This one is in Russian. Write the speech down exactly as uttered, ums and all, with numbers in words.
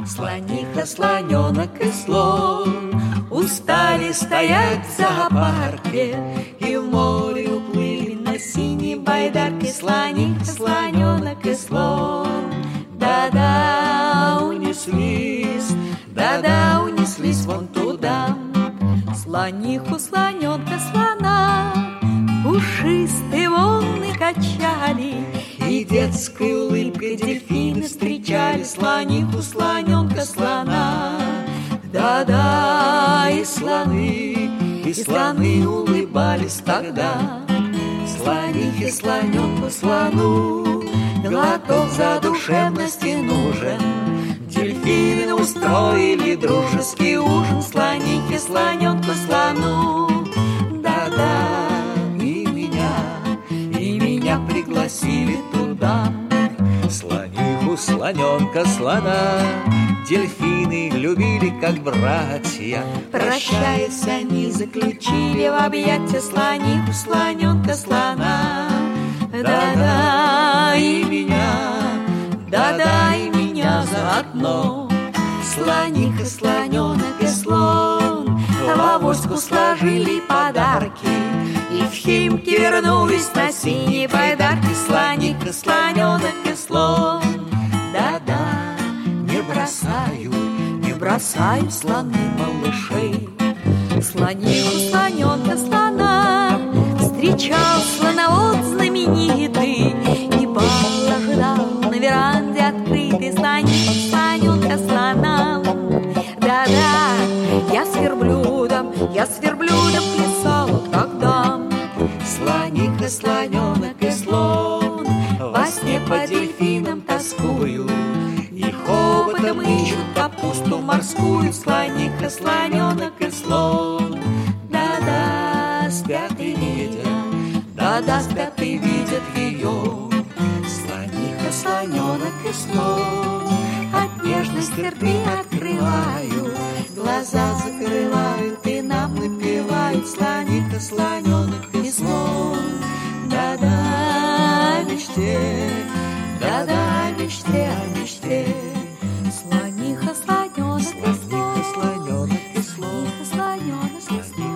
Слониха, слоненок и слон устали стоять в зоопарке и в море уплыли на синей байдарке. Слониха, слоненок и слон, да-да, унеслись, да-да, унеслись вон туда. Слониху, слоненка, слона пушистые волны качали, и детской улыбкой дельфины встречали. Слониху, слоненка, слона, да-да, и слоны, и слоны улыбались тогда. Слонихе, слоненку, слону глоток задушевности нужен. Дельфины устроили дружеский ужин. Слонихе, слоненку, слону, да-да, и меня, и меня пригласили туда. Слониху, слоненка, слона дельфины любили как братья. Прощаясь, они заключили в объятия слониху, слоненка, слона, да-да, и меня, да-да, и меня заодно. Слониха, слоненок и слон в авоську сложили подарки и в Химки вернулись на синей байдарке. Слониха, слоненок и слон, да-да, не бросаю, не бросаю слоны малышей. Слониху, слоненка, слона встречал слоновод знаменитый, и бал ожидал на веранде открытой. Слониху, слоненка, слона, да-да, я с верблюдом, я с верблюдом плясала тогда. Слониха, слоненок и слон во сне по дельфинам тоскую, и хоботом ищут капусту морскую. Слониха, слоненок и слон, да-да, спят и видят, да-да, спят и видят ее. Слониха, слоненок и слон от нежности рты открывают, глаза закрывают и нам напевают. Слониха, слоненок и слон, да-да, о мечте, да-да, о мечте, о мечте. Слониха, слоненок и слон, слоненок и слон, слоненок и слон.